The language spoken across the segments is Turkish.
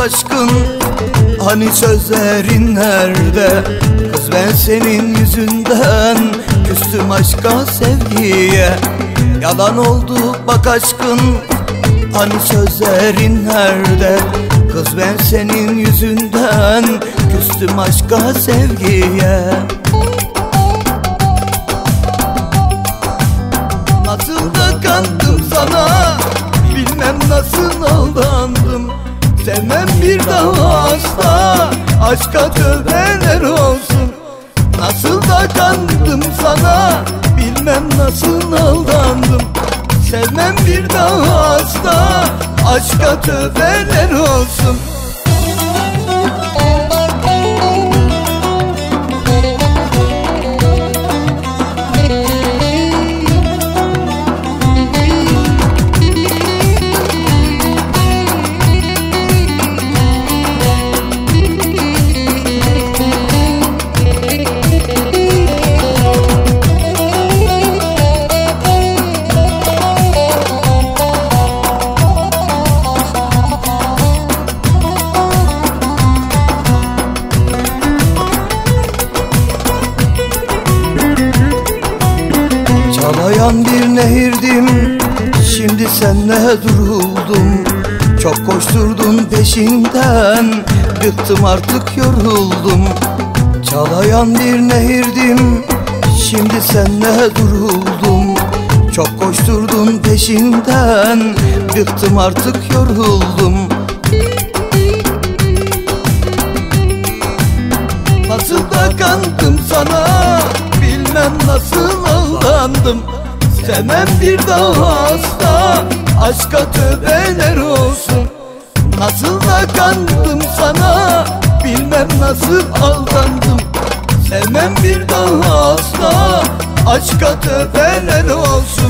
aşkın, hani sözlerin nerede? Kız ben senin yüzünden küstüm aşka sevgiye. Yalan oldu bak aşkın, hani sözlerin nerede? Kız ben senin yüzünden küstüm aşka sevgiye. Nasıl da kandım sana, bilmem nasıl aldandım. Sevmem bir daha asla, aşka tövbeler olsun. Nasıl da kandım sana, bilmem nasıl aldandım. Sevmem bir daha asla, aşka tövbeler olsun. Çalayan bir nehirdim, şimdi senle duruldum. Çok koşturdun peşinden, bıktım artık yoruldum. Çalayan bir nehirdim, şimdi senle duruldum. Çok koşturdun peşinden, bıktım artık yoruldum. Nasıl da kandım sana, bilmem nasıl aldandım. Sevmem bir daha asla, aşka tövbeler olsun. Nasıl da kandım sana, bilmem nasıl aldandım. Sevmem bir daha asla, aşka tövbeler olsun.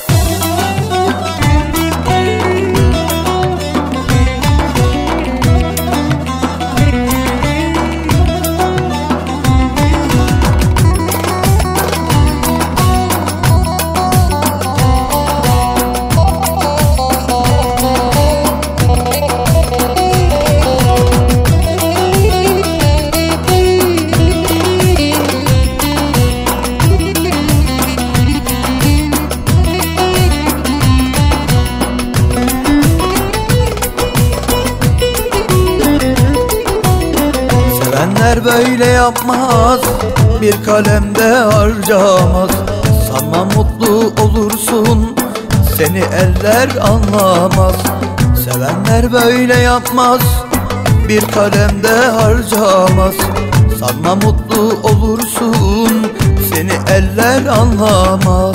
Sevenler böyle yapmaz, bir kalemde harcamaz. Sanma mutlu olursun, seni eller anlamaz. Sevenler böyle yapmaz, bir kalemde harcamaz. Sanma mutlu olursun, seni eller anlamaz.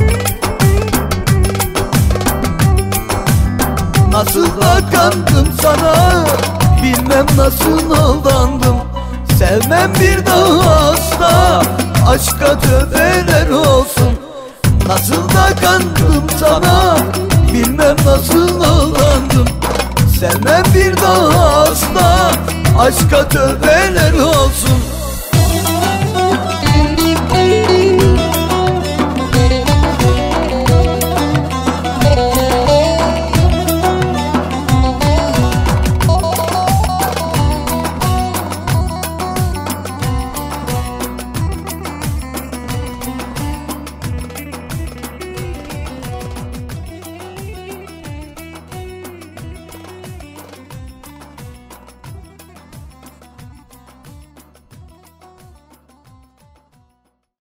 Nasıl da kandım sana, bilmem nasıl aldandım. Sevmem bir daha asla, aşka tövbeler olsun. Nasıl da kandım sana, bilmem nasıl aldandım. Sevmem bir daha asla, aşka tövbeler olsun.